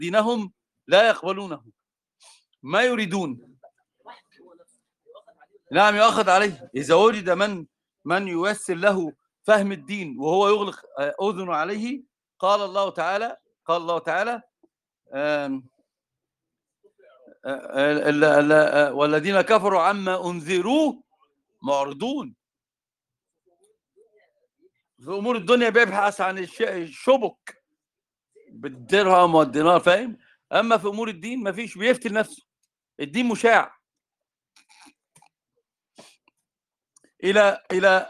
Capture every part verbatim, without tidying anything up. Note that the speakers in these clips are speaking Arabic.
دينهم لا يقبلونه، ما يريدون. نعم يؤخذ عليه إذا وجد من من ييسر له فهم الدين وهو يغلق أذنه عليه. قال الله تعالى قال الله تعالى آم والذين كفروا عما أنذروا معرضون. في أمور الدنيا بيبحث عن الشبك بالدرهم والدينار، فاهم؟ أما في أمور الدين ما فيش، بيفتن نفسه. الدين مشاع. إلى إلى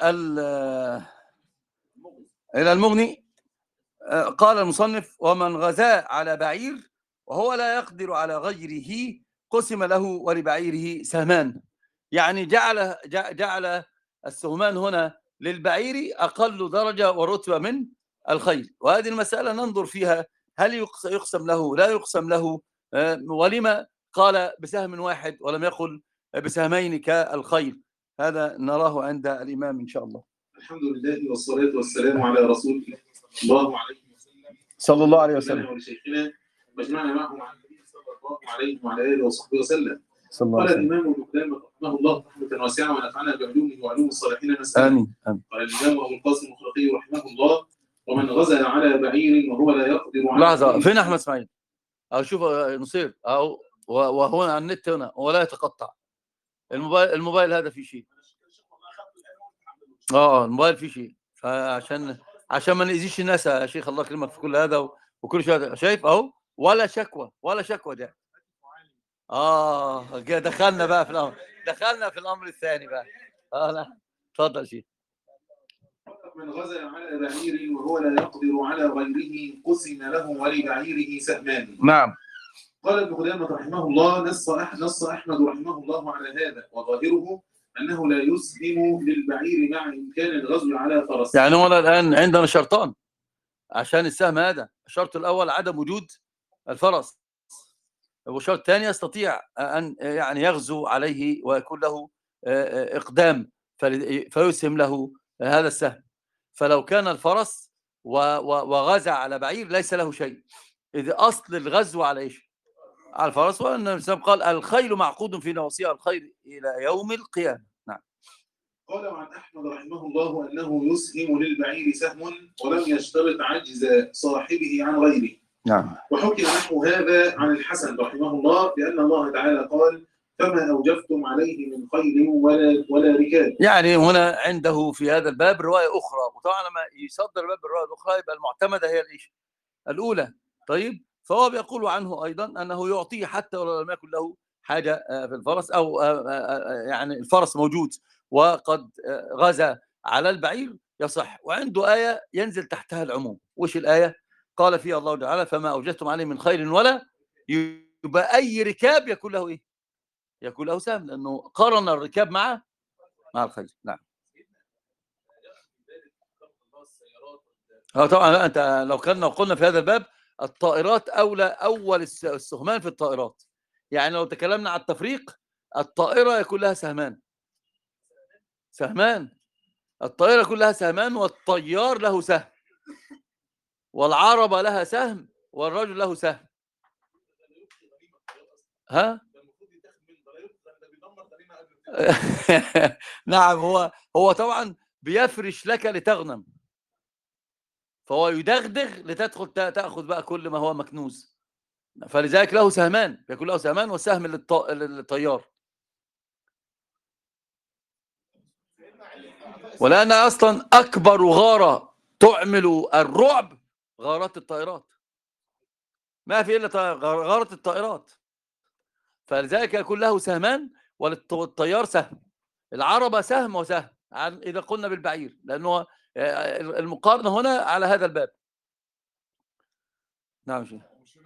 إلى المغني. قال المصنف: ومن غزا على بعير وهو لا يقدر على غيره قسم له ولبعيره سهمان. يعني جعل جعل السهمان هنا للبعير أقل درجة ورتبة من الخيل. وهذه المسألة ننظر فيها، هل يقسم له لا يقسم له؟ ولما قال بسهم واحد ولم يقل بسهمين كالخيل؟ هذا نراه عند الإمام إن شاء الله. الحمد لله والصلاة والسلام على رسول الله عليه وسلم صلى الله عليه وسلم. ولشيخنا مجمعنا معهم عن النبي صلى الله عليه وعلى آله وصحبه وسلم. قال الإمام ابن قدامة رحمه الله رحمة واسعة ونفعنا بعلومه وعلوم الصالحين نسأل. آمين آمين. قال الإمام أبو القاسم الخرقي رحمه الله: ومن غزا على بعير وهو لا يقدر على لحظة، فين أحمد إسماعيل؟ أو شوف نصير أو وهو على النت هنا ولا يتقطع الموبايل. الموبايل هذا فيه شيء. اه الموبايل فيه شيء، فعشان عشان ما نأذيش الناس يا شيخ، الله يكرمك في كل هذا وكل شيء. شايف اهو، ولا شكوى ولا شكوى ده. اه دخلنا بقى في الامر دخلنا في الامر الثاني بقى. اه لا اتفضل شيخ. من غزا على بعير وهو لا يقدر على غيره قسم له ولبعيره سهمان. نعم. قال ابن قدامة رحمه الله: نص نص أحمد رحمه الله على هذا، وظاهره أنه لا يسلم للبعير مع إمكان الغزو على فرس. يعني هو الآن عندنا شرطان عشان السهم هذا. الشرط الأول عدم وجود الفرس، والشرط الثاني يستطيع أن يعني يغزو عليه ويكون له إقدام فيسهم له هذا السهم. فلو كان الفرس وغزا على بعير ليس له شيء، إذا أصل الغزو على إيش؟ على الفرس. وأن الإسلام قال: الخيل معقود في نواصيها الخير إلى يوم القيامة. نعم. قال عن أحمد رحمه الله أنه يسهم للبعير سهم ولم يشترط عجز صاحبه عن غيره. نعم. وحكي نحو هذا عن الحسن رحمه الله لأن الله تعالى قال: فما أوجفتم عليه من خيل ولا ولا ركاب. يعني هنا عنده في هذا الباب رواية أخرى، وطبعا لما يصدر باب الرواية الأخرى يبقى المعتمدة هي الإيش؟ الأولى. طيب، فهو بيقول عنه أيضا أنه يعطيه حتى ولو لم يكن له حاجة في الفرس، أو يعني الفرس موجود وقد غزا على البعير يصح. وعنده آية ينزل تحتها العموم. وش الآية؟ قال فيها الله تعالى: فما أوجدتم عليه من خيل ولا. يبقى أي ركاب يكون له إيه؟ يكون له سهم، لأنه قارن الركاب مع مع الخيل. نعم. اه طبعا انت لو كنا قلنا في هذا الباب الطائرات اولى، اول السهمان في الطائرات. يعني لو تكلمنا عن التفريق، الطائره يكون لها سهمان سهمان الطائره يكون لها سهمان، والطيار له سهم، والعربه لها سهم، والرجل له سهم. ها نعم. هو هو طبعا بيفرش لك لتغنم، فهو يدغدغ لتدخل تأخذ بقى كل ما هو مكنوز. فلذلك له سهمان، يكون له سهمان وسهم للطيار. ولأن أصلا أكبر غارة تعمل الرعب غارات الطائرات، ما في إلا غارة الطائرات. فلذلك يكون له سهمان، والطيار سهم، العربة سهم وسهم، إذا قلنا بالبعير، لأنه المقارنة هنا على هذا الباب. نعم شيخ.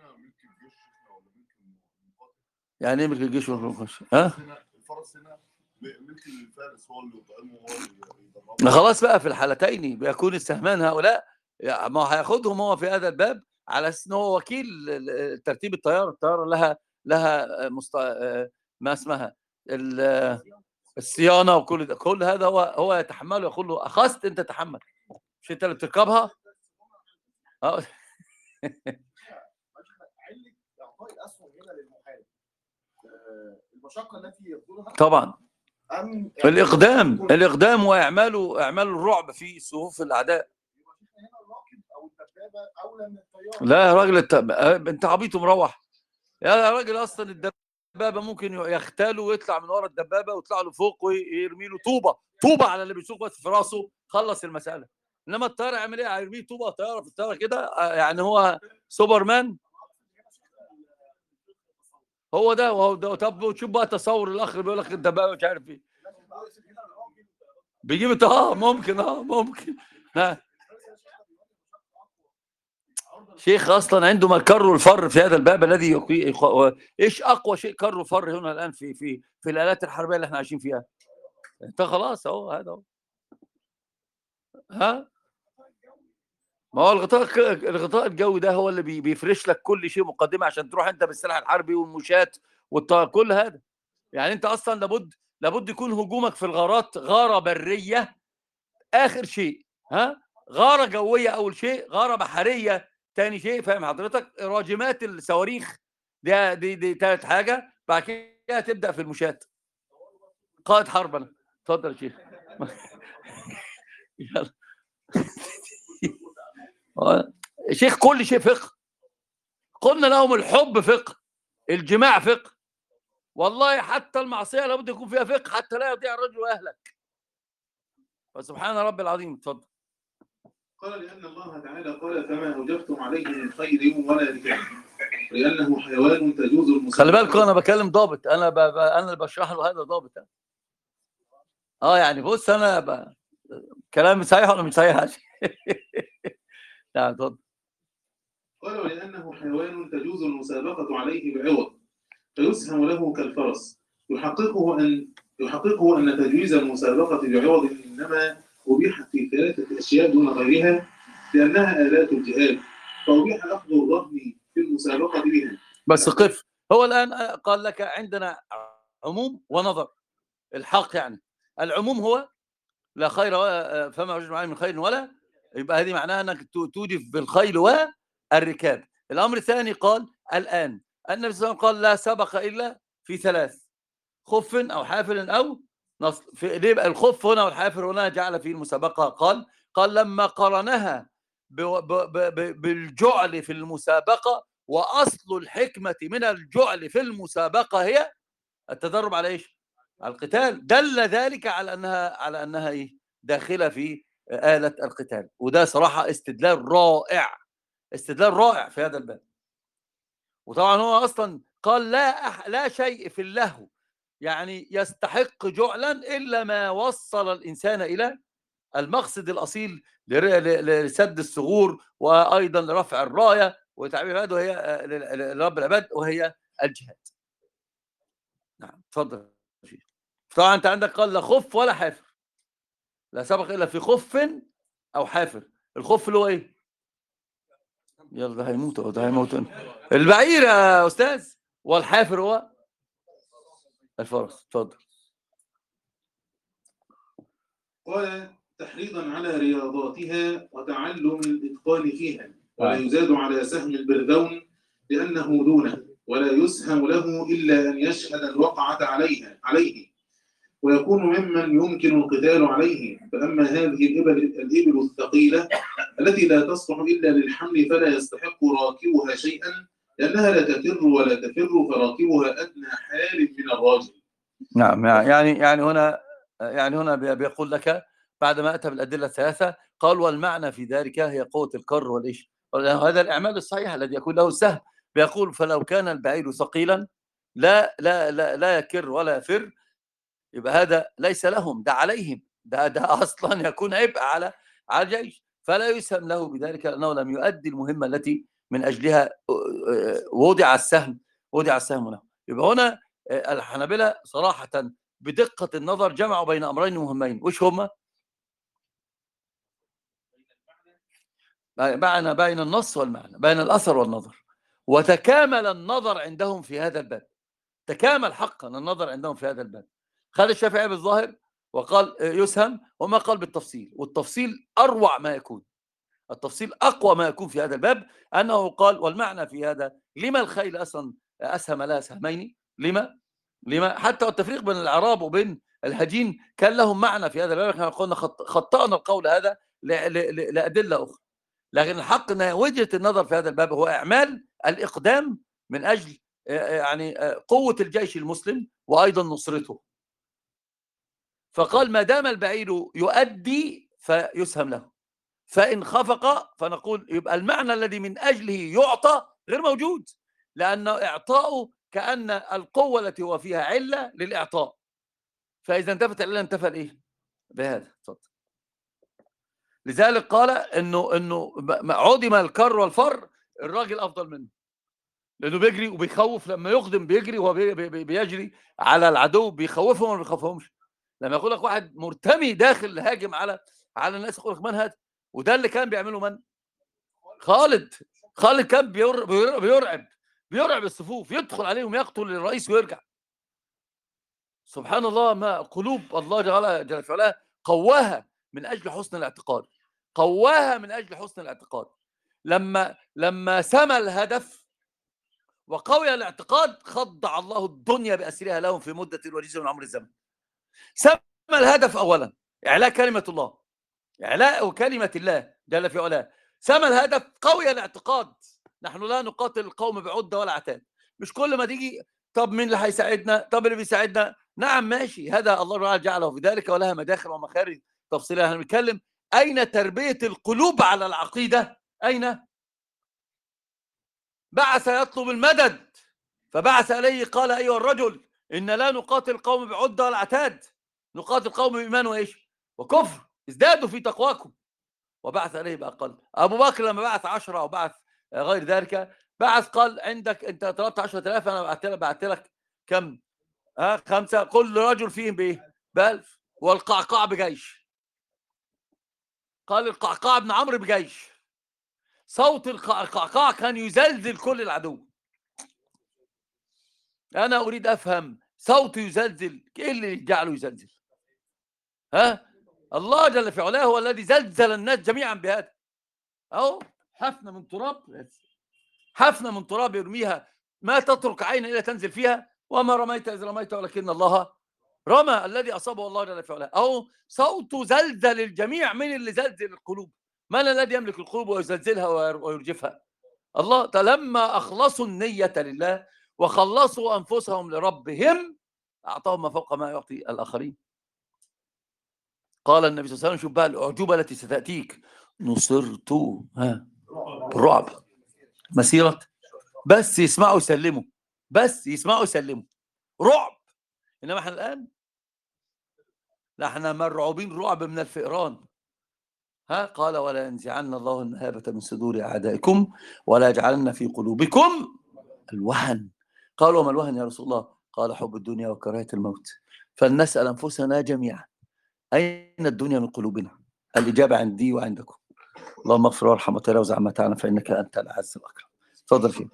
يعني ايه ملك الجيش والخش؟ ها؟ الفرس هنا ملك الفارس، هو اللي يطعمه هو اللي خلاص بقى في الحالتين بيكون السهمان هؤلاء، ما هياخدهم هو في هذا الباب على اساس انه هو وكيل ترتيب الطياره. الطياره لها لها مست... ما اسمها الصيانه وكل ده. كل هذا هو هو يتحمله، يقول له اخذت انت تحمل، مش انت اللي بتركبها. اه كده للمحارب آه، المشقه التي يبذلها طبعا ام الاقدام الاقدام واعمال اعمال الرعب في صفوف الاعداء. هنا الراكب او الدبابه اولى من الطياره. لا يا راجل انت انت عبيط ومروح يا راجل. اصلا الدبابه ممكن يختالوا ويطلع من ورا الدبابه ويطلع له فوق ويرمي له طوبه طوبه على اللي بيسوق بس في راسه، خلص المساله. انما الطياره يعمل ايه؟ هيرميه طوبه طياره في الطياره كده يعني هو سوبرمان. هو ده وهو ده. طب وتشوف بقى تصور الاخر بيقول لك الدبابه مش عارف ايه بيجيب اه ممكن اه ممكن ها. شيخ اصلا عندما كروا الفر في هذا الباب الذي يقي... ايش اقوى شيء كروا الفر هنا الان في في في الالات الحربيه اللي احنا عايشين فيها. انت خلاص اهو هذا اهو ها. ما هو الغطاء الغطاء الجوي ده هو اللي بي... بيفرش لك كل شيء مقدمه عشان تروح انت بالسلاح الحربي والمشات والطائر كل هذا. يعني انت اصلا لابد لابد يكون هجومك في الغارات غاره بريه اخر شيء، ها، غاره جويه اول شيء، غاره بحريه ثاني شيء، فاهم حضرتك؟ راجمات الصواريخ دي دي دي ثالث حاجه. بعد كده تبدا في المشات. قائد حرب انا. اتفضل يا شيخ. يلا. شيخ كل شيء فقه. قلنا لهم الحب فقه، الجماع فقه، والله حتى المعصيه لابد يكون فيها فقه حتى لا يضيع الرجل ويهلك. فسبحان رب العظيم. اتفضل. قال لأن الله تعالى قال فما أوجبتم عليه من خير ولا ركاب لأنه حيوان تجوز المسابقة. خلي بالكم أنا بكلم ضابط، أنا ب... ب... أنا اللي بشرح له هذا ضابط. أه يعني بص أنا ب... كلامي صحيح ولا مش صحيح؟ نعم اتفضل. قال ولأنه حيوان تجوز المسابقة عليه بعوض فيسهم له كالفرس يحققه أن يحققه أن تجويز المسابقة بعوض إنما أبيحت في ثلاثة أشياء دون غيرها لأنها آلات الجهاد فأبيح أخذ الرهن في المسابقة بها. بس قف. هو الآن قال لك عندنا عموم ونظر. الحق يعني العموم هو لا خير فما وجد معين من خير ولا، يبقى هذه معناها أنك توجف بالخيل والركاب. الأمر الثاني قال الآن النبي صلى الله عليه وسلم قال لا سبق إلا في ثلاث: خف أو حافر أو نصل. في ليه بقى الخف هنا والحافر هنا جعل فيه المسابقة؟ قال قال لما قرنها ب ب ب بالجعل في المسابقة، وأصل الحكمة من الجعل في المسابقة هي التدرب على إيش؟ على القتال. دل ذلك على أنها على أنها إيه؟ داخلة في آلة القتال. وده صراحة استدلال رائع، استدلال رائع في هذا الباب. وطبعا هو أصلا قال لا أح لا شيء في اللهو يعني يستحق جعلا إلا ما وصل الإنسان إلى المقصد الأصيل لسد الثغور وأيضا لرفع الراية وتعبير هذا وهي لرب العباد وهي الجهاد. نعم اتفضل. طبعا أنت عندك قال لا خف ولا حافر، لا سبق إلا في خف أو حافر. الخف اللي هو إيه؟ يلا ده هيموت أو ده هيموت البعير يا أستاذ، والحافر هو الفرس. اتفضل. قال تحريضا على رياضاتها وتعلم الإتقان فيها ولا يزاد على سهم البرذون لأنه دونه ولا يسهم له إلا أن يشهد الوقعة عليها عليه ويكون ممن يمكن القتال عليه. فأما هذه الإبل, الإبل الثقيلة التي لا تصلح إلا للحمل فلا يستحق راكبها شيئا لأنها لا تفر ولا تفر فراكبها أدنى حال من الراجل. نعم يعني يعني هنا يعني هنا بيقول لك بعد ما أتى بالأدلة الثلاثة قال والمعنى في ذلك هي قوة الكر والإيش. هذا الإعمال الصحيح الذي يكون له السهم. بيقول فلو كان البعير ثقيلا لا لا لا لا يكر ولا يفر يبقى هذا ليس لهم، ده عليهم، ده ده أصلا يكون عبء على على الجيش، فلا يسهم له بذلك لأنه لم يؤدي المهمة التي من أجلها وضع السهم وضع السهم له. يبقى هنا الحنابلة صراحة بدقة النظر جمعوا بين أمرين مهمين. وش هما؟ معنى بين النص والمعنى، بين الأثر والنظر. وتكامل النظر عندهم في هذا الباب، تكامل حقا النظر عندهم في هذا الباب. خالد الشافعي بالظاهر وقال يسهم، وما قال بالتفصيل، والتفصيل أروع ما يكون، التفصيل أقوى ما يكون في هذا الباب. أنه قال والمعنى في هذا لما الخيل أصلا أسهم لها سهمين. لما؟ لما؟ حتى التفريق بين الإعراب وبين الهجين كان لهم معنى في هذا الباب. احنا قلنا خطأنا القول هذا لأدلة أخرى، لكن الحق أن وجهة النظر في هذا الباب هو إعمال الإقدام من أجل يعني قوة الجيش المسلم وأيضا نصرته. فقال ما دام البعير يؤدي فيسهم له، فإن خفق فنقول يبقى المعنى الذي من أجله يعطى غير موجود، لأن إعطاؤه كأن القوة التي هو فيها علة للإعطاء، فإذا انتفت العلة انتفى الإيه؟ بهذا. اتفضل. لذلك قال إنه إنه عدم الكر والفر، الراجل أفضل منه، لأنه بيجري وبيخوف. لما يقدم بيجري وهو بيجري على العدو بيخوفهم وما بيخوفهمش. لما يقول لك واحد مرتمي داخل هاجم على على الناس، يقول لك من هذا؟ وده اللي كان بيعمله من؟ خالد. خالد كان بير... بير... بيرعب بيرعب الصفوف، يدخل عليهم يقتل الرئيس ويرجع. سبحان الله، ما قلوب الله جل في علاه قواها من أجل حسن الاعتقاد، قواها من أجل حسن الاعتقاد. لما لما سمى الهدف وقوي الاعتقاد خضع الله الدنيا بأسرها لهم في مدة وجيزة من عمر الزمن. سمى الهدف أولا إعلاء كلمة الله، إعلاء كلمة الله جل في علاه. سمى الهدف قوي الاعتقاد. نحن لا نقاتل القوم بعدة ولا عتاد. مش كل ما تيجي طب مين اللي هيساعدنا؟ طب اللي بيساعدنا، نعم ماشي، هذا الله تعالى جعله في ذلك ولها مداخل ومخارج تفصيلها. احنا بنتكلم أين تربية القلوب على العقيدة؟ أين؟ بعث يطلب المدد فبعث إليه قال أيها الرجل إن لا نقاتل القوم بعدة ولا عتاد، نقاتل القوم بإيمان وإيش؟ وكفر، ازدادوا في تقواكم. وبعث إليه بأقل. أبو بكر لما بعث عشرة أو بعث غير ذلك، بعث قال عندك أنت طلبت عشرة آلاف، أنا بعثت لك بعثت لك كم؟ ها خمسة، كل رجل فيهم بإيه؟ بألف. والقعقاع بجيش. قال القعقاع بن عمرو بجيش. صوت القعقاع كان يزلزل كل العدو. أنا أريد أفهم، صوته يزلزل، إيه اللي يجعله يزلزل؟ ها؟ الله جل في علاه هو الذي زلزل الناس جميعا بهذا. أهو حفنة من تراب، حفنة من تراب يرميها ما تترك عين إلا تنزل فيها. وما رميت إذ رميت ولكن الله رمى، الذي أصابه الله جل في علاه. أهو صوته زلزل الجميع. من اللي زلزل القلوب؟ من الذي يملك القلوب ويزلزلها ويرجفها؟ الله. لما أخلصوا النية لله وخلصوا أنفسهم لربهم أعطاهم ما فوق ما يعطي الآخرين. قال النبي صلى الله عليه وسلم، شوف بقى الأعجوبة التي ستأتيك، نصرت ها بالرعب مسيرة، بس يسمعوا يسلموا، بس يسمعوا يسلموا، رعب. إنما احنا الآن لا، احنا مرعوبين رعب من الفئران. ها قال ولا ينزعن الله المهابة من صدور أعدائكم ولا يجعلن في قلوبكم الوهن. قالوا وما الوهن يا رسول الله؟ قال حب الدنيا وكراهية الموت. فلنسأل أنفسنا جميعا أين الدنيا من قلوبنا؟ الإجابة عندي وعندكم. اللهم اغفر وارحم وتجاوز عما تعلم فإنك أنت الأعز الأكرم. تفضل فيه.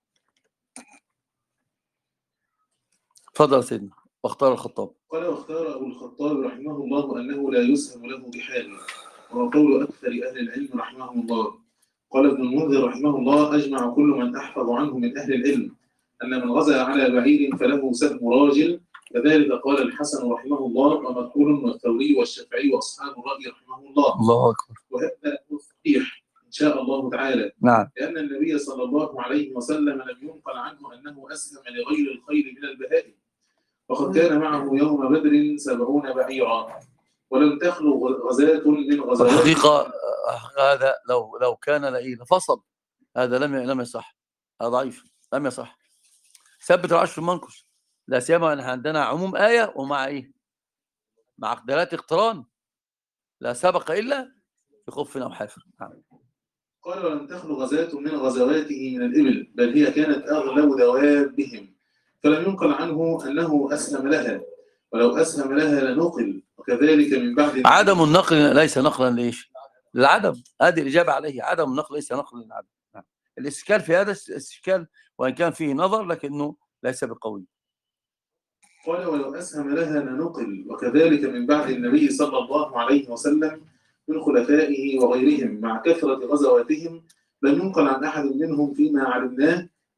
تفضل سيدنا. واختار الخطاب. قال واختار أبو الخطاب رحمه الله أنه لا يسهم له بحال، وهو قول أكثر أهل العلم رحمهم الله. قال ابن المنذر رحمه الله أجمع كل من أحفظ عنه من أهل العلم أن من غزا على بعير فله سهم راجل. كذلك قال الحسن رحمه الله ومكحول والثوري والشافعي وأصحاب الرأي رحمه الله. الله أكبر. وهذا صحيح إن شاء الله تعالى. نعم. لأن النبي صلى الله عليه وسلم لم ينقل عنه أنه أسهم لغير الخير من البهائم، وقد كان معه يوم بدر سبعون بعيرا، ولم تخلو غزاة من غزوات. الحقيقة هذا لو لو كان لئيم فصل، هذا لم لم يصح، هذا ضعيف، لم يصح. ثبت العشر المنقص، لا سيما ان عندنا عموم آية ومع ايه؟ مع دلالات اقتران، لا سبق الا في خف او حافر. قال ولم تخلو غزاة من غزواته من الإبل، بل هي كانت أغلب دوابهم، فلم ينقل عنه أنه أسهم لها، ولو أسهم لها لنقل. وكذلك من بعد عدم النقل ليس نقلا ليش؟ للعدم. هذه الإجابة عليه، عدم النقل ليس نقلا للعدم. الإشكال في هذا الإشكال وإن كان فيه نظر لكنه ليس بقوي. قال ولو أسهم لها لنقل. وكذلك من بعد النبي صلى الله عليه وسلم من خلفائه وغيرهم مع كثرة غزواتهم لم ينقل عن أحد منهم فيما علمناه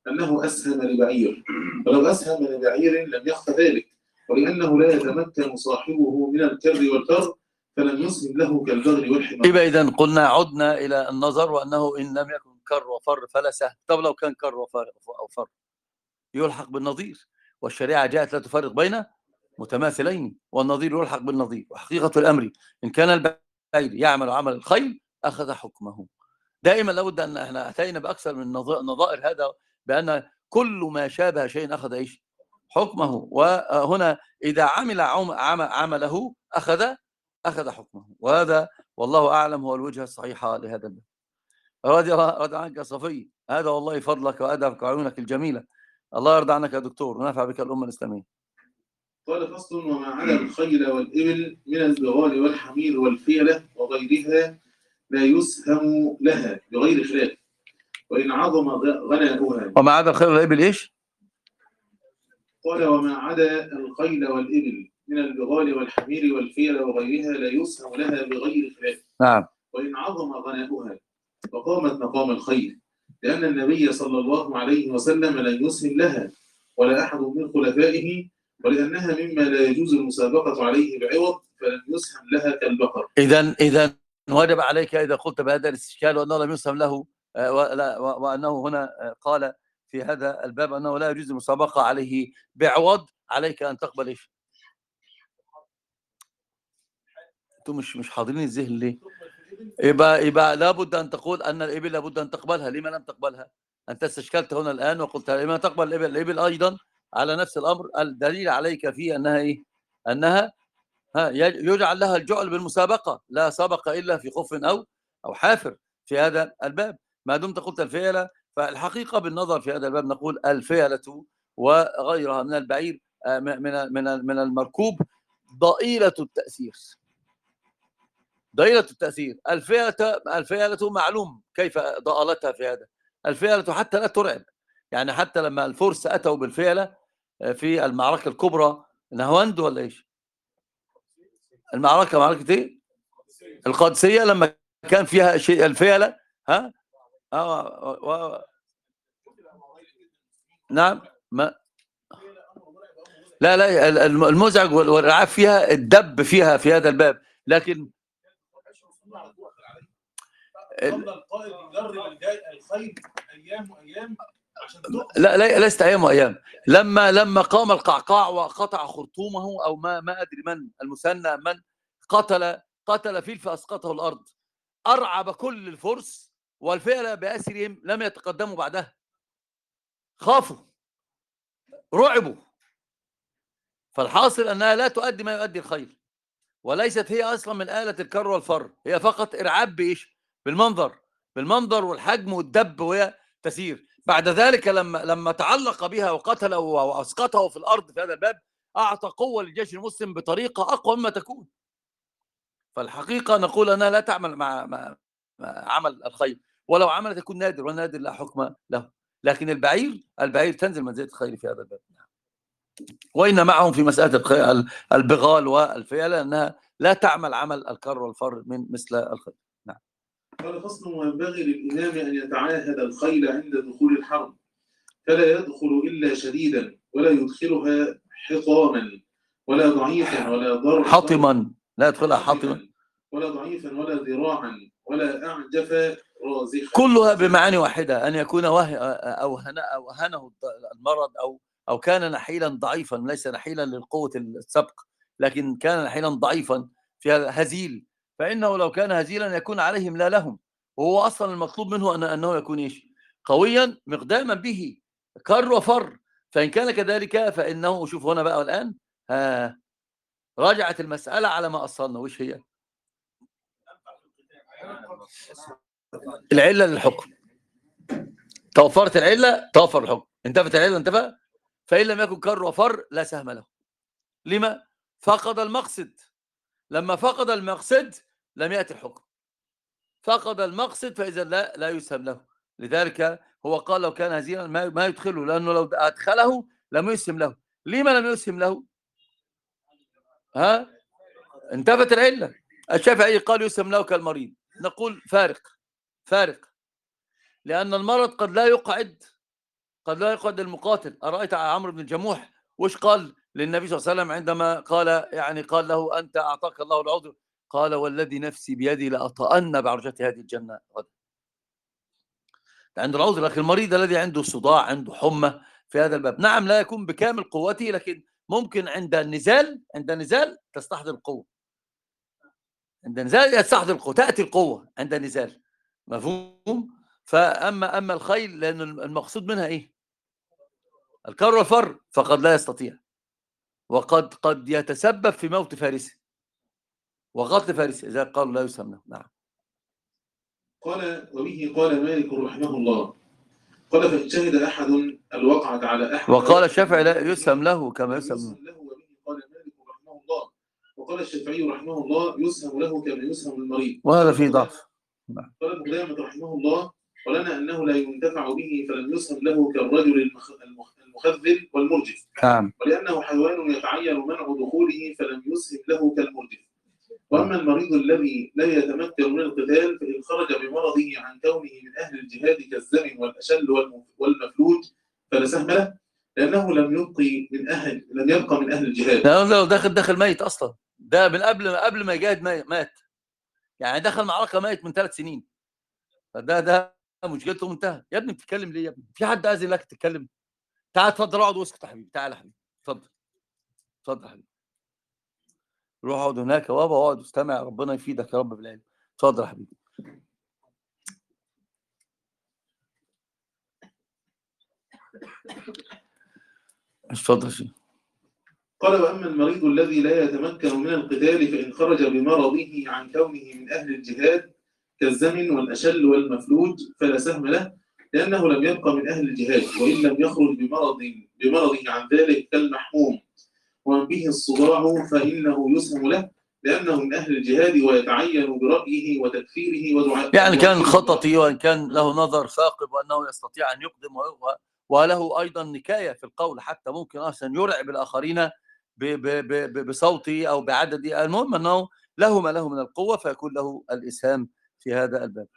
أنه أسهم لبعير، ولو أسهم لبعير لم يخف ذلك، ولأنه لا يتمكن صاحبه من الكر والفر فلم يسهم له كالبغل والحمار. يبقى إذا قلنا عدنا إلى النظر، وأنه إن لم يكن كر وفر فلا سهم. طب لو كان كر وفر أو فر يلحق بالنظير، والشريعة جاءت لا تفرق بين متماثلين، والنظير يلحق بالنظير. وحقيقة الأمر إن كان البعير يعمل عمل الخيل أخذ حكمه. دائما لابد أن احنا أتينا بأكثر من نظائر هذا، بأن كل ما شابه شيء أخذ إيش حكمه. وهنا إذا عمل عمله أخذ أخذ حكمه. وهذا والله أعلم هو الوجهة الصحيحة لهذا الباب. رضي رضي عنك يا صفي، هذا والله فضلك وأدبك وعيونك الجميلة. الله يرضى عنك يا دكتور ونفع بك الأمة الإسلامية. قال فصل: وما عدا الخيل والإبل من البغال والحمير والفيلة وغيرها لا يسهم لها بغير خلاف، وإن عظم غناؤها. وما عدا الخيل والإبل إيش؟ قال: وما عدا الخيل والإبل من البغال والحمير والفيلة وغيرها لا يسهم لها بغير خلاف. نعم. وإن عظم غناؤها فقامت مقام الخيل، لأن النبي صلى الله عليه وسلم لن يسهم لها ولا أحد من خلفائه، ولأنها مما لا يجوز المسابقة عليه بعوض فلن يسهم لها كالبقر. إذن إذن وجب عليك إذا قلت بهذا الاستشكال وأنه لم يسهم له، وأنه هنا قال في هذا الباب أنه لا يجوز المسابقة عليه بعوض، عليك أن تقبل إيش؟ أنتم مش مش حاضرين الذهن ليه؟ يبقى يبقى لابد أن تقول أن الإبل لابد أن تقبلها. لما لم تقبلها؟ أنت استشكلت هنا الآن وقلت لما تقبل الإبل. الإبل أيضا على نفس الأمر. الدليل عليك فيه أنها إيه؟ أنها ها يجعل لها الجعل بالمسابقة، لا سبق إلا في خف أو أو حافر في هذا الباب. ما دمت قلت الفيلة، فالحقيقة بالنظر في هذا الباب نقول الفيلة وغيرها من البعير من من من المركوب ضئيلة التأثير. ضئيلة التأثير. الفيلة الفيلة معلوم كيف ضالتها في هذا. الفيلة حتى لا ترعب، يعني حتى لما الفرس أتوا بالفيلة في المعركة الكبرى، نهواند ولا إيش؟ المعركة معركة إيه؟ القادسية، لما كان فيها شيء الفيلة. ها؟ آه و... نعم. ما لا لا المزعج والرعاف فيها الدب فيها في هذا الباب، لكن القائد يجرب الخيل ايام وايام عشان لا لا ليست ايام وايام. لما لما قام القعقاع وقطع خرطومه او ما ما ادري من المثنى من قتل قتل فيل فاسقطه الارض، ارعب كل الفرس والفئه باسرهم لم يتقدموا بعدها، خافوا رعبوا. فالحاصل انها لا تؤدي ما يؤدي الخيل، وليست هي اصلا من آلة الكر والفر، هي فقط ارعاب بايش؟ بالمنظر بالمنظر والحجم والدب وهي تسير. بعد ذلك لما لما تعلق بها وقتله واسقطه في الارض في هذا الباب، اعطى قوه للجيش المسلم بطريقه اقوى مما تكون. فالحقيقه نقول انها لا تعمل مع, مع, مع عمل الخيل، ولو عملت يكون نادر، والنادر لا حكم له. لكن البعير البعير تنزل منزله الخيل في هذا الباب. وإن معهم في مسألة البغال والفيلة أنها لا تعمل عمل الكر والفر من مثل الخيل. نعم. قال فصل: وينبغي للإمام أن يتعاهد الخيل عند دخول الحرب، فلا يدخل إلا شديدا، ولا يدخلها حطاما ولا ضعيفا ولا ضرا حطما، لا يدخلها حطما ولا ضعيفا ولا ذراعا ولا أعجف رازخا. كلها بمعاني واحدة، أن يكون وه أو هن أو هنه المرض أو أو كان نحيلا ضعيفا، ليس نحيلا للقوة السبق، لكن كان نحيلا ضعيفا في هزيل، فإنه لو كان هزيلا يكون عليهم لا لهم. وهو أصلا المطلوب منه أن أنه يكون إيش؟ قويا مقداما به كر وفر. فإن كان كذلك فإنه، شوف هنا بقى الآن ها راجعت المسألة على ما أصلنا، وش هي؟ العلة للحكم. توفرت العلة توفر الحكم، انتفت العلة انتفى. فإن لم يكن كر وفر لا سهم له. لما؟ فقد المقصد. لما فقد المقصد لم يأتي الحكم. فقد المقصد فإذا لا لا يسهم له. لذلك هو قال لو كان هزيلا ما ما يدخله، لأنه لو أدخله لم يسهم له. لما لم يسهم له؟ ها؟ انتفت العلة. الشافعي قال يسهم له كالمريض. نقول فارق فارق، لأن المرض قد لا يقعد قد لا يقعد المقاتل. أرأيت عمرو بن الجموح وش قال للنبي صلى الله عليه وسلم عندما قال يعني قال له أنت أعطاك الله العذر؟ قال والذي نفسي بيدي لأطأن بعرجة هذه الجنة غدا. عند العذر، لكن المريض الذي عنده صداع عنده حمى في هذا الباب نعم لا يكون بكامل قوته، لكن ممكن عند النزال عند النزال تستحضر القوة. عند النزال يستحضر القوة، تأتي القوة عند النزال. مفهوم؟ فأما أما الخيل لأن المقصود منها إيه؟ الكر والفر، فقد لا يستطيع، وقد قد يتسبب في موت فارسه وقتل فارسه إذا قالوا لا يسهم له. نعم. قال وبه قال مالك رحمه الله قال فإن شهد أحد الوقعة على أحد وقال الشافعي لا يسهم له كما يسهم له. له. وبه قال مالك رحمه الله وقال الشافعي رحمه الله يسهم له كما يسهم المريض، وهذا فيه ضعف. قال ابن قدامة رحمه الله ولنا أنه لا ينتفع به فلم يسهم له كالرجل المخذل والمرجف. نعم. ولأنه حيوان يتعين منع دخوله فلم يسهم له كالمرجف. وأما المريض الذي لا يتمكن من القتال فإن خرج بمرضه عن كونه من أهل الجهاد كالزمن والأشل والمفلوج فلا سهم له، لأنه لم يبقي من أهل لم يبقى من أهل الجهاد. لو داخل داخل ميت أصلا، ده من قبل قبل ما يجاهد مات، يعني دخل معركة ميت من ثلاث سنين، فده ده مشكلته منتهى. يا ابني بتتكلم ليه يا ابني؟ في حد أذن لك تتكلم؟ تعال اتفضل اقعد واسكت يا حبيبي. تعال يا حبيبي اتفضل اتفضل يا حبيبي، روح اقعد هناك يا بابا واقعد واستمع، ربنا يفيدك يا رب بالعلم. اتفضل يا حبيبي. اتفضل يا شيخ. قال وأما المريض الذي لا يتمكن من القتال فإن خرج بمرضه عن كونه من أهل الجهاد كالزمن والأشل والمفلوج فلا سهم له، لأنه لم يبقى من أهل الجهاد، وإن لم يخرج بمرض بمرضه عن ذلك كالمحموم ومن به الصداع فإنه يسهم له، لأنه من أهل الجهاد ويتعين برأيه وتكفيره ودعائه. يعني كان خططي وإن كان له نظر ثاقب وأنه يستطيع أن يقدم، وله أيضا نكاية في القول، حتى ممكن أصلا يرعب الآخرين بصوته أو بعدده. المهم أنه له ما له من القوة فيكون له الإسهام في هذا الباب.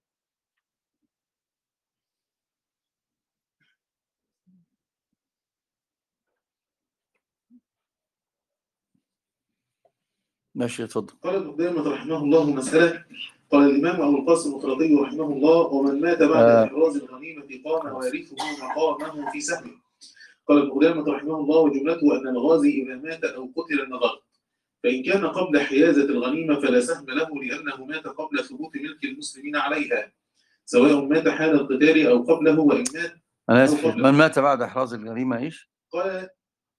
ماشي اتفضل. قال ابن قدامة رحمه الله مسألة. قال الإمام أبو القاسم الخرطي رحمه الله ومن مات بعد آه. إحراز الغنيمة قام وارثه مقامه في سهمه. قال ابن قدامة رحمه الله وجملته أن الغازي إذا مات أو قتل نظر، فإن كان قبل حيازة الغنيمة فلا سهم له لأنه مات قبل ثبوت ملك المسلمين عليها، سواء مات حال القتال أو قبله. وإن مات أنا آسف، من مات بعد إحراز الغنيمة إيش؟ قال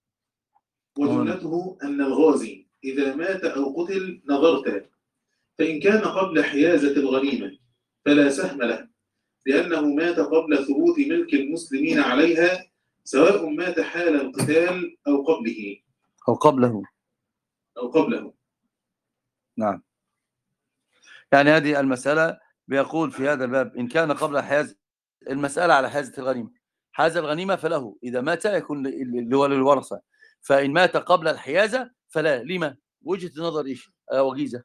وجملته أن الغازي إذا مات أو قتل نظرت، فإن كان قبل حيازة الغنيمة فلا سهم له لأنه مات قبل ثبوت ملك المسلمين عليها، سواء مات حال القتال أو قبله أو قبله أو قبله. نعم. يعني هذه المسألة بيقول في هذا الباب إن كان قبل حيازة المسألة على حيازة الغنيمة، حاز الغنيمة فله، إذا مات يكون للورثة، فإن مات قبل الحيازة فلا. لما؟ وجهة النظر إيش؟ آه وجيزة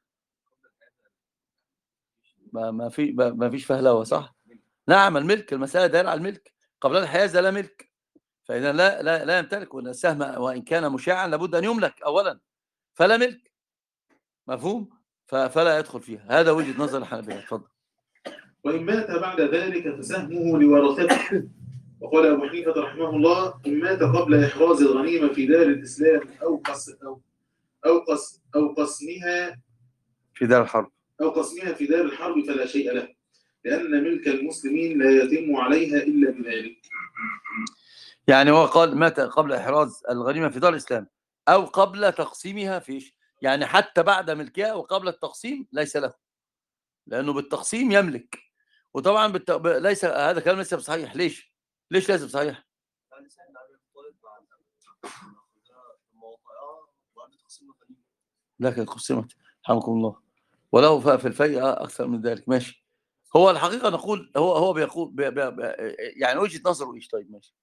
ما ما في ما فيش فهلوة صح؟ نعم الملك، المسألة دائرة على الملك. قبل الحيازة لا ملك، فإذا لا لا لا يمتلك، وإن السهم وإن كان مشاعا لابد أن يملك أولا، فلا ملك. مفهوم؟ فلا يدخل فيها. هذا وجهة نظر الحنفية. اتفضل. وإن مات بعد ذلك فسهمه لورثته. وقال أبو حنيفة رحمه الله إن مات قبل إحراز الغنيمة في دار الإسلام أو قص أو أو قص أو قسمها في دار الحرب أو قسمها في دار الحرب فلا شيء له، لأن ملك المسلمين لا يتم عليها إلا بذلك. يعني هو قال مات قبل إحراز الغنيمة في دار الإسلام أو قبل تقسيمها فيش، يعني حتى بعد ملكها وقبل التقسيم ليس له، لأنه بالتقسيم يملك. وطبعا بالت... ليس هذا كلام ليس بصحيح. ليش؟ ليش ليس بصحيح؟ لكن قسمت رحمكم الله، ولو في الفيء أكثر من ذلك. ماشي. هو الحقيقة نقول هو هو بيقول بي بي بي يعني وجهة نظره إيش؟ طيب ماشي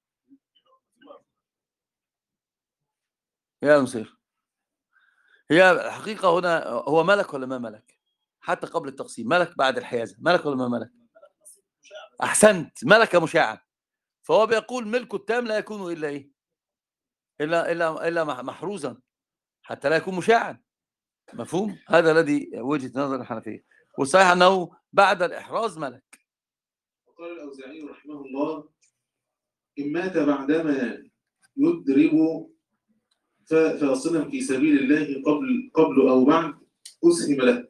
يا نصير. هي الحقيقة هنا هو ملك ولا ما ملك؟ حتى قبل التقسيم ملك، بعد الحيازة ملك ولا ما ملك؟ أحسنت، ملك مشاعا. فهو بيقول ملكه التام لا يكون إلا إيه؟ إلا إلا إلا محروزا حتى لا يكون مشاعا. مفهوم؟ هذا الذي وجهة نظر الحنفية، والصحيح أنه بعد الإحراز ملك. وقال الأوزاعي رحمه الله: إن مات بعدما يدرب فاصلا في سبيل الله قبل قبل أو بعد أسهم له.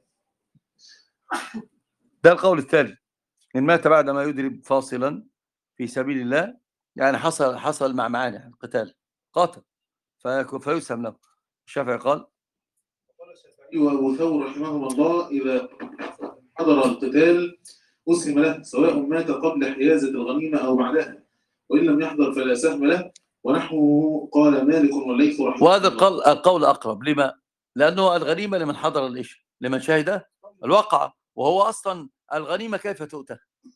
ده القول الثالث، إن مات بعد ما يدرب فاصلا في سبيل الله، يعني حصل حصل مع معاني يعني قتال، قاتل فيسهم له. الشافعي قال وأبو ثور رحمه الله: إذا حضر القتال أسهم له سواء مات قبل حيازة الغنيمة أو بعدها، وإن لم يحضر فلا سهم له. ونحوه قال مالك والليث رحمه وهذا الله. القول القول أقرب. لما؟ لأنه الغنيمة لمن حضر الإيش؟ لمن شهد الواقعة، وهو أصلا الغنيمة كيف تؤتى؟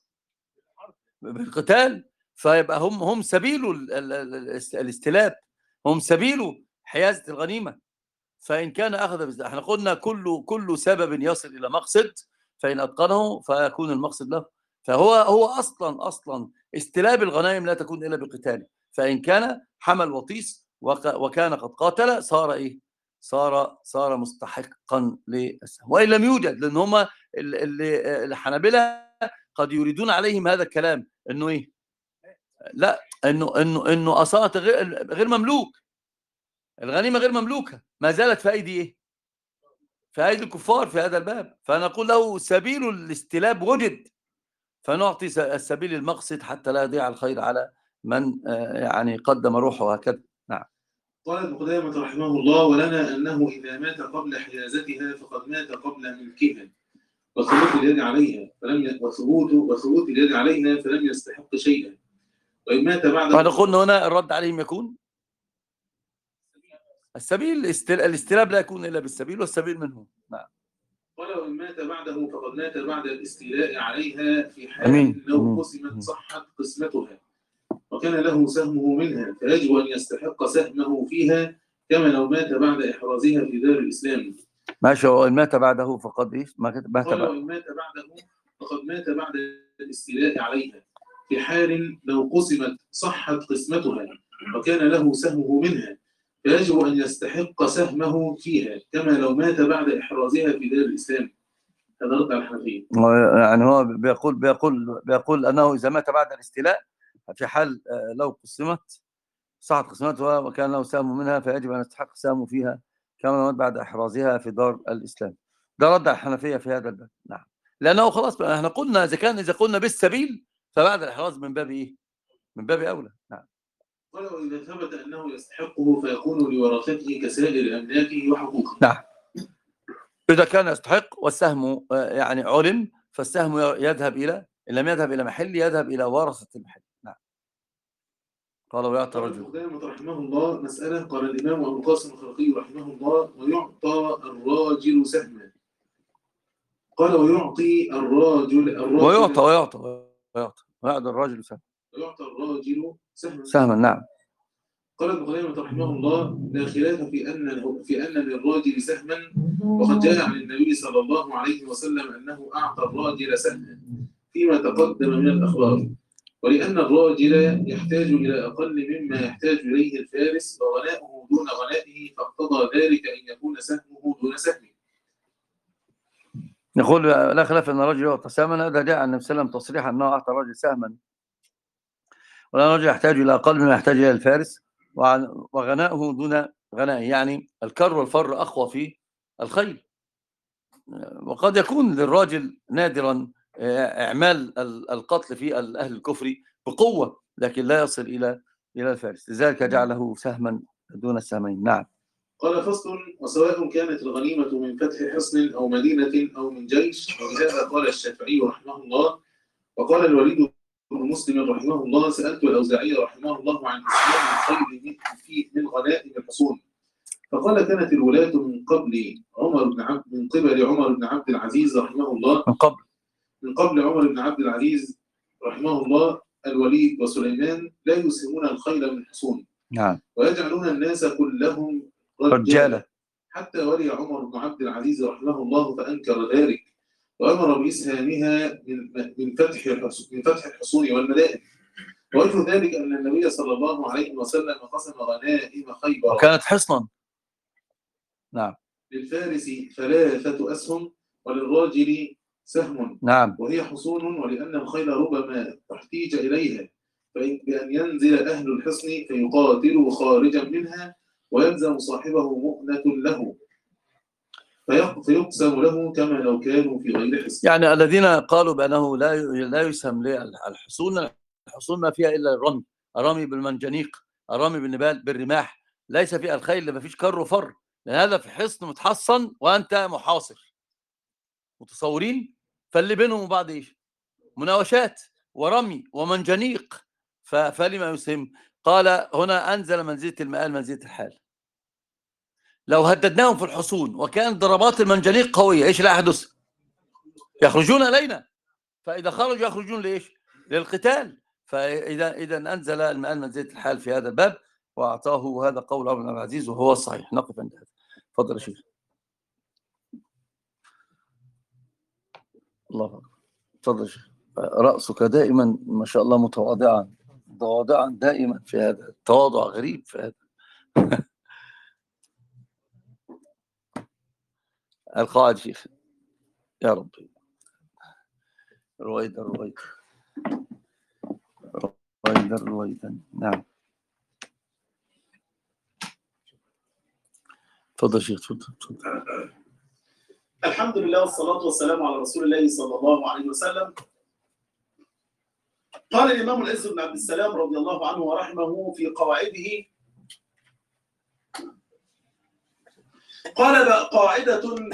بالقتال. فيبقى هم هم سبيل الاستلاب، هم سبيل حيازة الغنيمة. فإن كان أخذ، احنا قلنا كل كل سبب يصل إلى مقصد فإن أتقنه فيكون المقصد له. فهو هو أصلا أصلا استلاب الغنائم لا تكون إلا بقتال. فإن كان حمل وطيس وكان قد قاتل صار إيه؟ صار صار مستحقا للسهم. وإن لم يوجد، لأن هم الحنابلة قد يريدون عليهم هذا الكلام إنه إيه؟ لا، إنه إنه إنه أصالة غير غير مملوك. الغنيمة غير مملوكة، ما زالت في أيدي إيه؟ في أيدي الكفار في هذا الباب. فنقول له سبيل الاستلاب وجد، فنعطي السبيل المقصد حتى لا يضيع الخير على من يعني قدم روحه وهكذا. نعم. قال ابن قدامة رحمه الله: ولنا أنه إذا مات قبل حيازتها فقد مات قبل ملكها وثبوت اليد عليها فلم وثبوت وثبوت اليد عليها فلم يستحق شيئا، وإن مات بعد. فاحنا قلنا هنا الرد عليهم يكون السبيل، الاستلاب لا يكون إلا بالسبيل والسبيل منه. نعم. قال: وإن مات بعده فقد مات بعد الاستيلاء عليها في حال لو قسمت صحت قسمتها وكان له سهمه منها، فيجب أن يستحق سهمه فيها كما لو مات بعد إحرازها في دار الإسلام. ماشي. وإن مات بعده فقد إيش؟ مات بعد. قال: وإن مات بعده فقد مات بعد الاستيلاء عليها في حال لو قسمت صحت قسمتها وكان له سهمه منها، فيجب أن يستحق سهمه فيها كما لو مات بعد إحرازها في دار الإسلام. هذا رد على الحنفية. يعني هو بيقول بيقول بيقول أنه إذا مات بعد الاستيلاء في حال لو قسمت صحت قسمتها وكان له سهم منها، فيجب أن يستحق سهمه فيها كما لو مات بعد إحرازها في دار الإسلام. ده رد على الحنفية في هذا الباب. نعم. لأنه خلاص احنا قلنا إذا كان إذا قلنا بالسبيل فبعد الإحراز من باب إيه؟ من باب أولى. نعم. ولو إذا ثبت أنه يستحقه فيكون لورثته كسائر أملاكه وحقوقه. نعم. إذا كان يستحق والسهم يعني علم فالسهم يذهب إلى، إن لم يذهب إلى محل يذهب إلى ورثة المحل. نعم. قال ويعطى رجل. قال رحمه الله: مسألة. قال الإمام أبو القاسم الخرقي رحمه الله: ويعطى الراجل سهما. قال: ويعطي الراجل الراجل ويعطى ويعطى ويعطى ويعطى الراجل سهما. ويعطى الراجل سهما. سهما. نعم. قال ابن قدامة رحمه الله: لا خلاف في أن في أن للراجل سهما، وقد جاء عن النبي صلى الله عليه وسلم أنه أعطى الراجل سهما فيما تقدم من الأخبار، ولأن الراجل يحتاج إلى أقل مما يحتاج إليه الفارس وغناؤه دون غنائه، فاقتضى ذلك أن يكون سهمه دون سهمه. يقول لا خلاف أن الرجل يعطى سهما. هذا جاء عن النبي صلى الله عليه وسلم تصريحا أنه أعطى الرجل سهما، ولأن الرجل يحتاج إلى أقل مما يحتاج إلى الفارس وغناؤه دون غنائه، يعني الكر والفر أقوى في الخيل. وقد يكون للراجل نادرا إعمال القتل في أهل الكفر بقوة، لكن لا يصل إلى إلى الفارس، لذلك جعله سهما دون السهمين. نعم. قال: فصل. وسواء كانت الغنيمة من فتح حصن أو مدينة أو من جيش، وبهذا قال الشافعي رحمه الله. وقال الوليد بن مسلم رحمه الله: سألت الأوزاعي رحمه الله عن إسلام الخيل فيه من غنائم الحصون، فقال: كانت الولاة من قبل عمر بن عبد من قبل عمر بن عبد العزيز رحمه الله من قبل من قبل عمر بن عبد العزيز رحمه الله الوليد وسليمان لا يسهمون الخيل من الحصون. نعم. ويجعلون الناس كلهم رجالا، حتى ولي عمر بن عبد العزيز رحمه الله فأنكر ذلك وأمر بإسهامها من من فتح من فتح الحصون والمدائن، ووجه ذلك أن النبي صلى الله عليه وسلم قسم غنائم خيبر وكانت حصنا. نعم. للفارس ثلاثة أسهم وللراجل سهم، نعم. وهي حصون، ولأن الخيل ربما احتيج إليها بأن ينزل أهل الحصن فيقاتلوا خارجا منها ويلزم صاحبه مؤنة له فيقسم له كما لو كانوا في غير حصن. يعني الذين قالوا بأنه لا لا يسهم للحصون، الحصون ما فيها إلا الرمي، الرمي بالمنجنيق، الرمي بالنبال بالرماح، ليس فيها الخيل، ما فيش كر وفر، لأن هذا في حصن متحصن وأنت محاصر. متصورين؟ فاللي بينهم وبعض إيش؟ مناوشات ورمي ومنجنيق، فلما يسهم؟ قال هنا أنزل منزلة المآل منزلة الحال. لو هددناهم في الحصون وكانت ضربات المنجنيق قوية، إيش لا يحدث؟ يخرجون إلينا، فإذا خرجوا يخرجون لإيش؟ للقتال. فإذا إذا أنزل المآل منزلة الحال في هذا الباب وأعطاه هذا قول عمر بن عبد العزيز وهو الصحيح. نقف عند هذا. تفضل يا شيخ. الله أكبر. تفضل يا شيخ. رأسك دائما ما شاء الله متواضعا متواضعا دائما في هذا، التواضع غريب في هذا. القاعد شيخ يا رب. رويدا رويدا رويدا رويدا. نعم. تفضل شيخ. تفضل. الحمد لله والصلاة والسلام على رسول الله صلى الله عليه وسلم. قال الإمام العز بن عبد السلام رضي الله عنه ورحمه في قواعده، قال قاعدة